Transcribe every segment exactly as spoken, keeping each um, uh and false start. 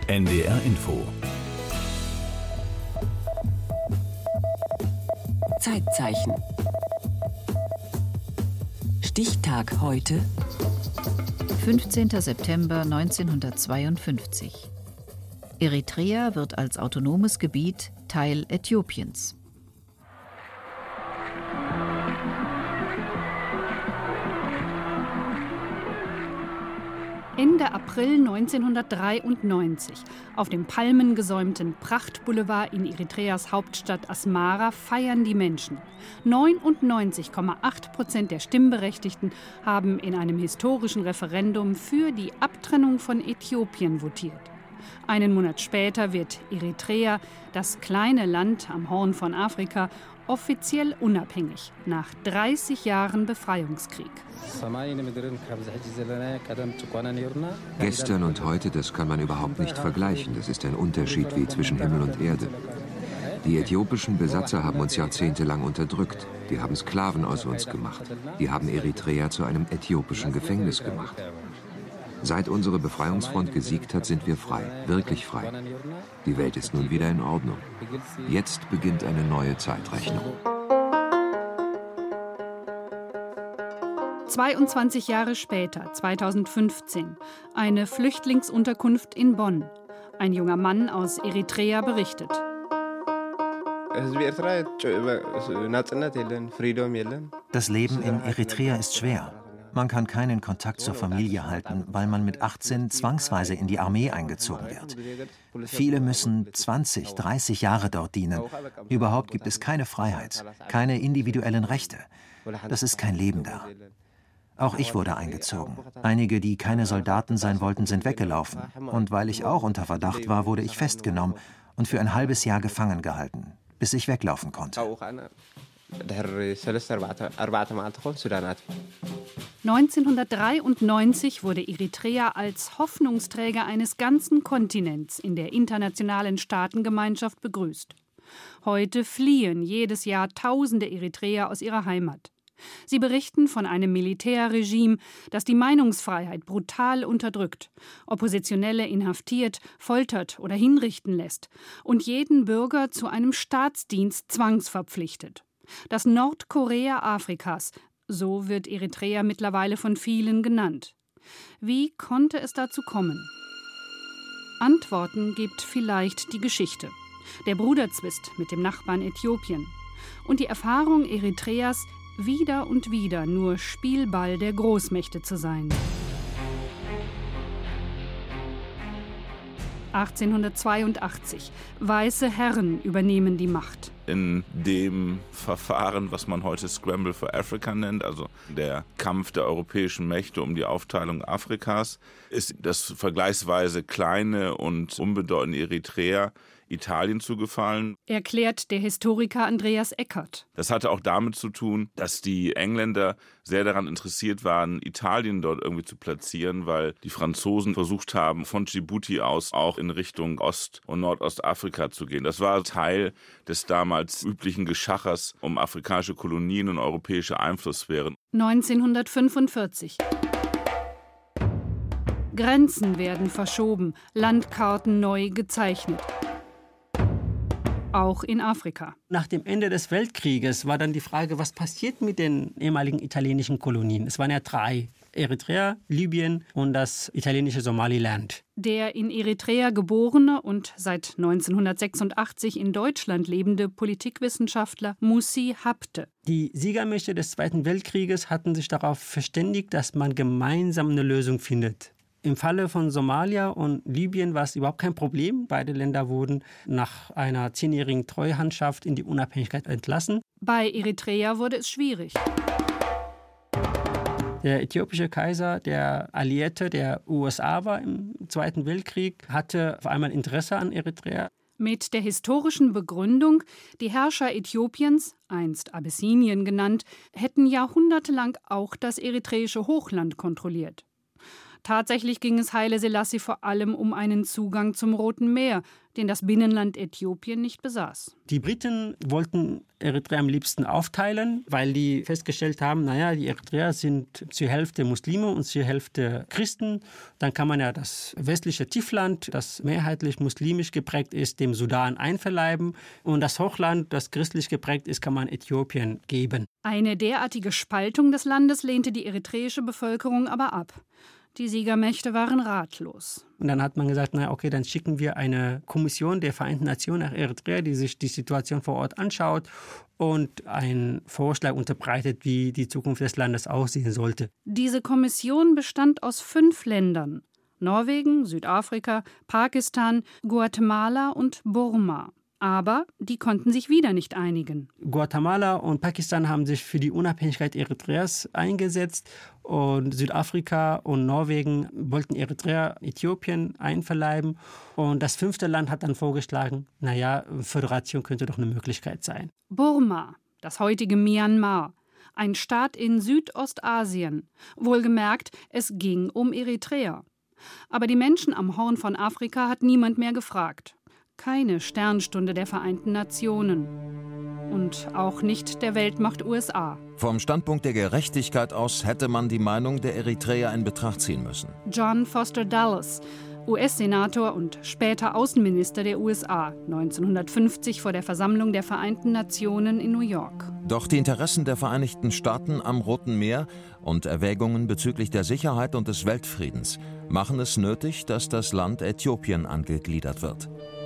N D R Info. Zeitzeichen. Stichtag heute. fünfzehnter September neunzehnhundertzweiundfünfzig. Eritrea wird als autonomes Gebiet Teil Äthiopiens. Ende April neunzehnhundertdreiundneunzig. Auf dem palmengesäumten Prachtboulevard in Eritreas Hauptstadt Asmara feiern die Menschen. neunundneunzig Komma acht Prozent der Stimmberechtigten haben in einem historischen Referendum für die Abtrennung von Äthiopien votiert. Einen Monat später wird Eritrea, das kleine Land am Horn von Afrika, offiziell unabhängig, nach dreißig Jahren Befreiungskrieg. Gestern und heute, das kann man überhaupt nicht vergleichen. Das ist ein Unterschied wie zwischen Himmel und Erde. Die äthiopischen Besatzer haben uns jahrzehntelang unterdrückt. Die haben Sklaven aus uns gemacht. Die haben Eritrea zu einem äthiopischen Gefängnis gemacht. Seit unsere Befreiungsfront gesiegt hat, sind wir frei, wirklich frei. Die Welt ist nun wieder in Ordnung. Jetzt beginnt eine neue Zeitrechnung. zweiundzwanzig Jahre später, zweitausendfünfzehn, eine Flüchtlingsunterkunft in Bonn. Ein junger Mann aus Eritrea berichtet. Das Leben in Eritrea ist schwer. Man kann keinen Kontakt zur Familie halten, weil man mit achtzehn zwangsweise in die Armee eingezogen wird. Viele müssen zwanzig, dreißig Jahre dort dienen. Überhaupt gibt es keine Freiheit, keine individuellen Rechte. Das ist kein Leben da. Auch ich wurde eingezogen. Einige, die keine Soldaten sein wollten, sind weggelaufen. Und weil ich auch unter Verdacht war, wurde ich festgenommen und für ein halbes Jahr gefangen gehalten, bis ich weglaufen konnte. neunzehnhundertdreiundneunzig wurde Eritrea als Hoffnungsträger eines ganzen Kontinents in der internationalen Staatengemeinschaft begrüßt. Heute fliehen jedes Jahr Tausende Eritreer aus ihrer Heimat. Sie berichten von einem Militärregime, das die Meinungsfreiheit brutal unterdrückt, Oppositionelle inhaftiert, foltert oder hinrichten lässt und jeden Bürger zu einem Staatsdienst zwangsverpflichtet. Das Nordkorea Afrikas, so wird Eritrea mittlerweile von vielen genannt. Wie konnte es dazu kommen? Antworten gibt vielleicht die Geschichte. Der Bruderzwist mit dem Nachbarn Äthiopien und die Erfahrung Eritreas, wieder und wieder nur Spielball der Großmächte zu sein. achtzehnhundertzweiundachtzig. Weiße Herren übernehmen die Macht. In dem Verfahren, was man heute Scramble for Africa nennt, also der Kampf der europäischen Mächte um die Aufteilung Afrikas, ist das vergleichsweise kleine und unbedeutende Eritrea Italien zugefallen. Erklärt der Historiker Andreas Eckert. Das hatte auch damit zu tun, dass die Engländer sehr daran interessiert waren, Italien dort irgendwie zu platzieren, weil die Franzosen versucht haben, von Djibouti aus auch in Richtung Ost- und Nordostafrika zu gehen. Das war Teil des damals üblichen Geschachers um afrikanische Kolonien und europäische Einflusssphären. neunzehnhundertfünfundvierzig. Grenzen werden verschoben, Landkarten neu gezeichnet. Auch in Afrika. Nach dem Ende des Weltkrieges war dann die Frage, was passiert mit den ehemaligen italienischen Kolonien? Es waren ja drei: Eritrea, Libyen und das italienische Somaliland. Der in Eritrea geborene und seit neunzehnhundertsechsundachtzig in Deutschland lebende Politikwissenschaftler Mussi Habte. Die Siegermächte des Zweiten Weltkrieges hatten sich darauf verständigt, dass man gemeinsam eine Lösung findet. Im Falle von Somalia und Libyen war es überhaupt kein Problem. Beide Länder wurden nach einer zehnjährigen Treuhandschaft in die Unabhängigkeit entlassen. Bei Eritrea wurde es schwierig. Der äthiopische Kaiser, der Alliierte der U S A war im Zweiten Weltkrieg, hatte auf einmal Interesse an Eritrea. Mit der historischen Begründung, die Herrscher Äthiopiens, einst Abessinien genannt, hätten jahrhundertelang auch das eritreische Hochland kontrolliert. Tatsächlich ging es Haile Selassie vor allem um einen Zugang zum Roten Meer, den das Binnenland Äthiopien nicht besaß. Die Briten wollten Eritrea am liebsten aufteilen, weil die festgestellt haben, naja, die Eritreer sind zur Hälfte Muslime und zur Hälfte Christen. Dann kann man ja das westliche Tiefland, das mehrheitlich muslimisch geprägt ist, dem Sudan einverleiben. Und das Hochland, das christlich geprägt ist, kann man Äthiopien geben. Eine derartige Spaltung des Landes lehnte die eritreische Bevölkerung aber ab. Die Siegermächte waren ratlos. Und dann hat man gesagt, na okay, dann schicken wir eine Kommission der Vereinten Nationen nach Eritrea, die sich die Situation vor Ort anschaut und einen Vorschlag unterbreitet, wie die Zukunft des Landes aussehen sollte. Diese Kommission bestand aus fünf Ländern: Norwegen, Südafrika, Pakistan, Guatemala und Burma. Aber die konnten sich wieder nicht einigen. Guatemala und Pakistan haben sich für die Unabhängigkeit Eritreas eingesetzt und Südafrika und Norwegen wollten Eritrea, Äthiopien einverleiben. Und das fünfte Land hat dann vorgeschlagen, naja, Föderation könnte doch eine Möglichkeit sein. Burma, das heutige Myanmar, ein Staat in Südostasien. Wohlgemerkt, es ging um Eritrea. Aber die Menschen am Horn von Afrika hat niemand mehr gefragt. Keine Sternstunde der Vereinten Nationen. Und auch nicht der Weltmacht U S A. Vom Standpunkt der Gerechtigkeit aus hätte man die Meinung der Eritreer in Betracht ziehen müssen. John Foster Dulles, U S-Senator und später Außenminister der U S A, neunzehnhundertfünfzig vor der Versammlung der Vereinten Nationen in New York. Doch die Interessen der Vereinigten Staaten am Roten Meer und Erwägungen bezüglich der Sicherheit und des Weltfriedens machen es nötig, dass das Land Äthiopien angegliedert wird.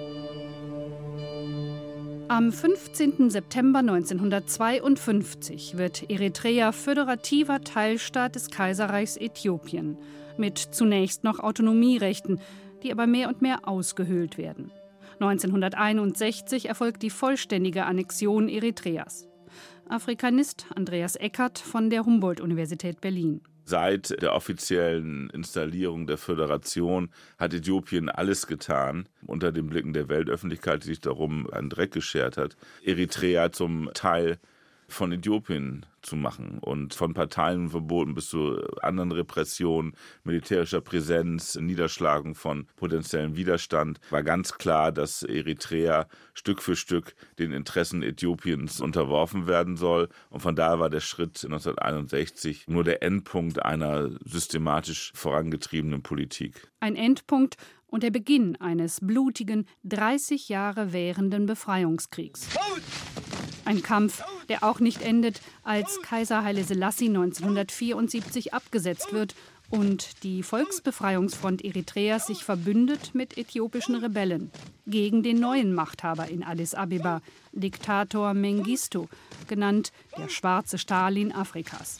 Am fünfzehnten September neunzehnhundertzweiundfünfzig wird Eritrea föderativer Teilstaat des Kaiserreichs Äthiopien, mit zunächst noch Autonomierechten, die aber mehr und mehr ausgehöhlt werden. neunzehnhunderteinundsechzig erfolgt die vollständige Annexion Eritreas. Afrikanist Andreas Eckert von der Humboldt-Universität Berlin. Seit der offiziellen Installierung der Föderation hat Äthiopien alles getan, unter den Blicken der Weltöffentlichkeit, die sich darum einen Dreck geschert hat, Eritrea zum Teil von Äthiopien zu machen und von Parteienverboten bis zu anderen Repressionen, militärischer Präsenz, Niederschlagung von potenziellem Widerstand, war ganz klar, dass Eritrea Stück für Stück den Interessen Äthiopiens unterworfen werden soll. Und von daher war der Schritt neunzehnhunderteinundsechzig nur der Endpunkt einer systematisch vorangetriebenen Politik. Ein Endpunkt und der Beginn eines blutigen, dreißig Jahre währenden Befreiungskriegs. Ein Kampf, der auch nicht endet, als Kaiser Haile Selassie neunzehnhundertvierundsiebzig abgesetzt wird und die Volksbefreiungsfront Eritreas sich verbündet mit äthiopischen Rebellen gegen den neuen Machthaber in Addis Abeba, Diktator Mengistu, genannt der schwarze Stalin Afrikas.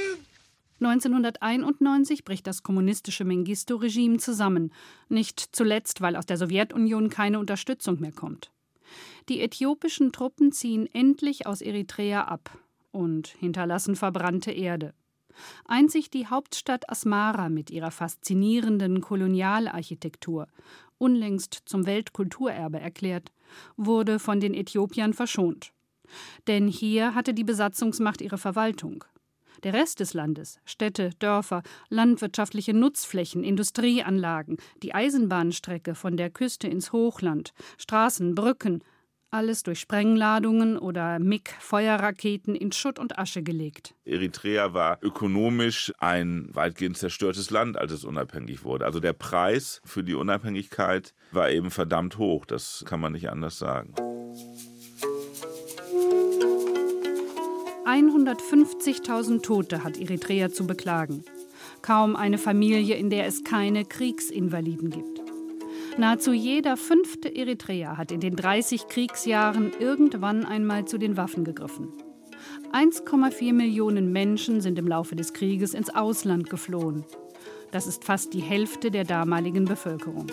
neunzehnhunderteinundneunzig bricht das kommunistische Mengistu-Regime zusammen, nicht zuletzt, weil aus der Sowjetunion keine Unterstützung mehr kommt. Die äthiopischen Truppen ziehen endlich aus Eritrea ab und hinterlassen verbrannte Erde. Einzig die Hauptstadt Asmara mit ihrer faszinierenden Kolonialarchitektur, unlängst zum Weltkulturerbe erklärt, wurde von den Äthiopiern verschont. Denn hier hatte die Besatzungsmacht ihre Verwaltung. Der Rest des Landes, Städte, Dörfer, landwirtschaftliche Nutzflächen, Industrieanlagen, die Eisenbahnstrecke von der Küste ins Hochland, Straßen, Brücken, alles durch Sprengladungen oder M I G-Feuerraketen in Schutt und Asche gelegt. Eritrea war ökonomisch ein weitgehend zerstörtes Land, als es unabhängig wurde. Also der Preis für die Unabhängigkeit war eben verdammt hoch, das kann man nicht anders sagen. hundertfünfzigtausend Tote hat Eritrea zu beklagen. Kaum eine Familie, in der es keine Kriegsinvaliden gibt. Nahezu jeder fünfte Eritreer hat in den dreißig Kriegsjahren irgendwann einmal zu den Waffen gegriffen. eins Komma vier Millionen Menschen sind im Laufe des Krieges ins Ausland geflohen. Das ist fast die Hälfte der damaligen Bevölkerung.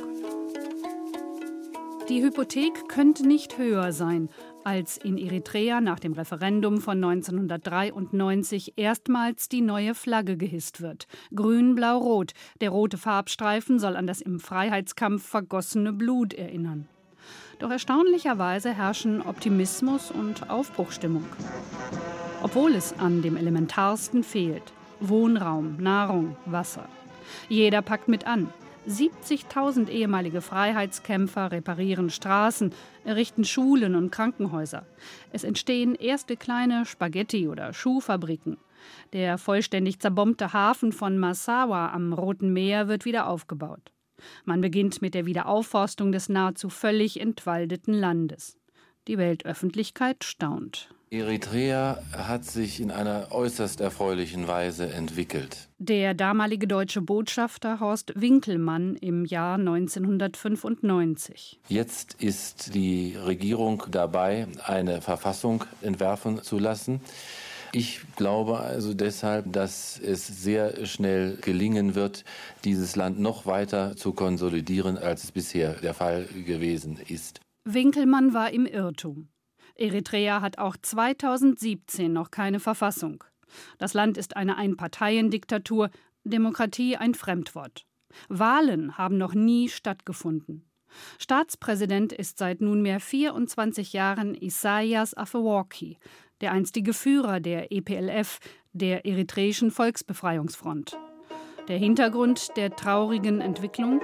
Die Hypothek könnte nicht höher sein, als in Eritrea nach dem Referendum von neunzehnhundertdreiundneunzig erstmals die neue Flagge gehisst wird. Grün, Blau, Rot. Der rote Farbstreifen soll an das im Freiheitskampf vergossene Blut erinnern. Doch erstaunlicherweise herrschen Optimismus und Aufbruchstimmung. Obwohl es an dem Elementarsten fehlt: Wohnraum, Nahrung, Wasser. Jeder packt mit an. siebzigtausend ehemalige Freiheitskämpfer reparieren Straßen, errichten Schulen und Krankenhäuser. Es entstehen erste kleine Spaghetti- oder Schuhfabriken. Der vollständig zerbombte Hafen von Massawa am Roten Meer wird wieder aufgebaut. Man beginnt mit der Wiederaufforstung des nahezu völlig entwaldeten Landes. Die Weltöffentlichkeit staunt. Eritrea hat sich in einer äußerst erfreulichen Weise entwickelt. Der damalige deutsche Botschafter Horst Winkelmann im Jahr neunzehnhundertfünfundneunzig. Jetzt ist die Regierung dabei, eine Verfassung entwerfen zu lassen. Ich glaube also deshalb, dass es sehr schnell gelingen wird, dieses Land noch weiter zu konsolidieren, als es bisher der Fall gewesen ist. Winkelmann war im Irrtum. Eritrea hat auch zweitausendsiebzehn noch keine Verfassung. Das Land ist eine Einparteiendiktatur, Demokratie ein Fremdwort. Wahlen haben noch nie stattgefunden. Staatspräsident ist seit nunmehr vierundzwanzig Jahren Isaias Afewerki, der einstige Führer der E P L F, der Eritreischen Volksbefreiungsfront. Der Hintergrund der traurigen Entwicklung?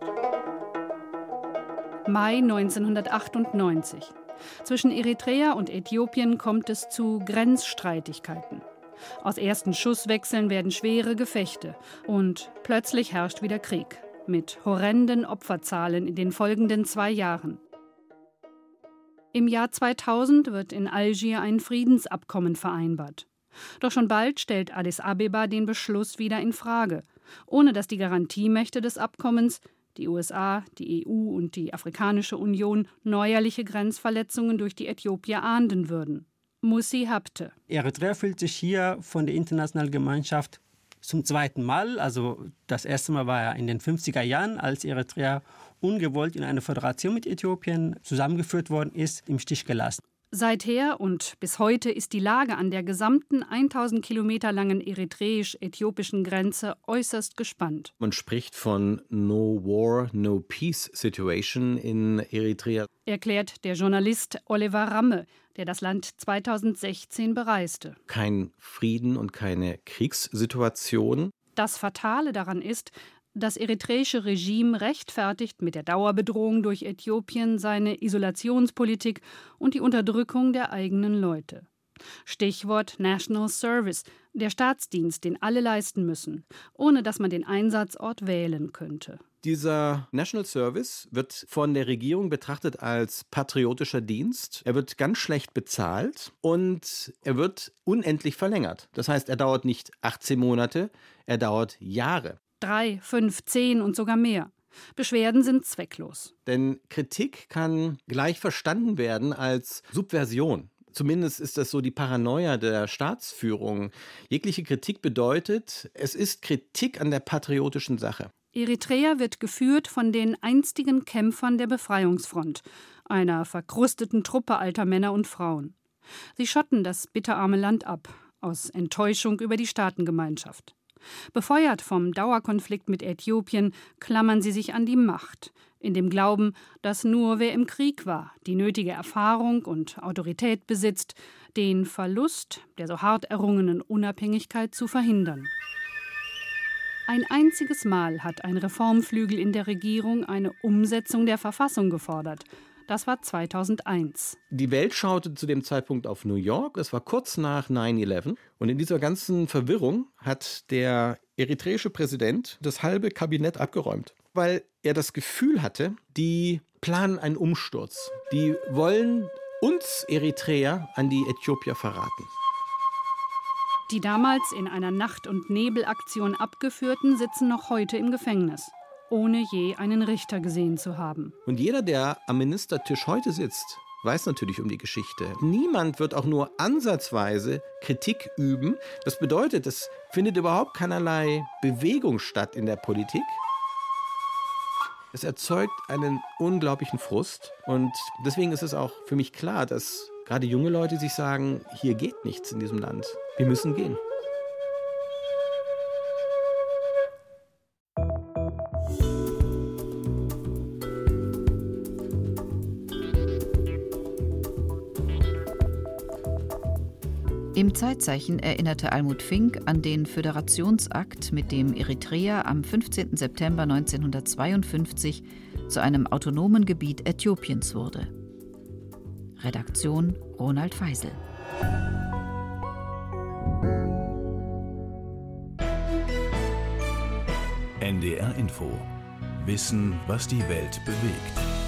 Mai neunzehnhundertachtundneunzig. Zwischen Eritrea und Äthiopien kommt es zu Grenzstreitigkeiten. Aus ersten Schusswechseln werden schwere Gefechte und plötzlich herrscht wieder Krieg, mit horrenden Opferzahlen in den folgenden zwei Jahren. Im Jahr zweitausend wird in Algier ein Friedensabkommen vereinbart. Doch schon bald stellt Addis Abeba den Beschluss wieder in Frage, ohne dass die Garantiemächte des Abkommens, die U S A, die E U und die Afrikanische Union, neuerliche Grenzverletzungen durch die Äthiopier ahnden würden. Mussi Habte. Eritrea fühlt sich hier von der internationalen Gemeinschaft zum zweiten Mal, also das erste Mal war ja in den fünfziger Jahren, als Eritrea ungewollt in eine Föderation mit Äthiopien zusammengeführt worden ist, im Stich gelassen. Seither und bis heute ist die Lage an der gesamten tausend Kilometer langen eritreisch-äthiopischen Grenze äußerst gespannt. Man spricht von No War, No Peace Situation in Eritrea, erklärt der Journalist Oliver Ramme, der das Land zweitausendsechzehn bereiste. Kein Frieden und keine Kriegssituation. Das Fatale daran ist, das eritreische Regime rechtfertigt mit der Dauerbedrohung durch Äthiopien seine Isolationspolitik und die Unterdrückung der eigenen Leute. Stichwort National Service, der Staatsdienst, den alle leisten müssen, ohne dass man den Einsatzort wählen könnte. Dieser National Service wird von der Regierung betrachtet als patriotischer Dienst. Er wird ganz schlecht bezahlt und er wird unendlich verlängert. Das heißt, er dauert nicht achtzehn Monate, er dauert Jahre. Drei, fünf, zehn und sogar mehr. Beschwerden sind zwecklos. Denn Kritik kann gleich verstanden werden als Subversion. Zumindest ist das so die Paranoia der Staatsführung. Jegliche Kritik bedeutet, es ist Kritik an der patriotischen Sache. Eritrea wird geführt von den einstigen Kämpfern der Befreiungsfront, einer verkrusteten Truppe alter Männer und Frauen. Sie schotten das bitterarme Land ab, aus Enttäuschung über die Staatengemeinschaft. Befeuert vom Dauerkonflikt mit Äthiopien klammern sie sich an die Macht, in dem Glauben, dass nur wer im Krieg war, die nötige Erfahrung und Autorität besitzt, den Verlust der so hart errungenen Unabhängigkeit zu verhindern. Ein einziges Mal hat ein Reformflügel in der Regierung eine Umsetzung der Verfassung gefordert. Das war zweitausendeins. Die Welt schaute zu dem Zeitpunkt auf New York. Es war kurz nach neun elf. Und in dieser ganzen Verwirrung hat der eritreische Präsident das halbe Kabinett abgeräumt, weil er das Gefühl hatte, die planen einen Umsturz. Die wollen uns Eritreer an die Äthiopier verraten. Die damals in einer Nacht- und Nebelaktion Abgeführten sitzen noch heute im Gefängnis, ohne je einen Richter gesehen zu haben. Und jeder, der am Ministertisch heute sitzt, weiß natürlich um die Geschichte. Niemand wird auch nur ansatzweise Kritik üben. Das bedeutet, es findet überhaupt keinerlei Bewegung statt in der Politik. Es erzeugt einen unglaublichen Frust. Und deswegen ist es auch für mich klar, dass gerade junge Leute sich sagen, hier geht nichts in diesem Land. Wir müssen gehen. Im Zeitzeichen erinnerte Almut Fink an den Föderationsakt, mit dem Eritrea am fünfzehnten September neunzehnhundertzweiundfünfzig zu einem autonomen Gebiet Äthiopiens wurde. Redaktion Ronald Feisel. N D R Info. Wissen, was die Welt bewegt.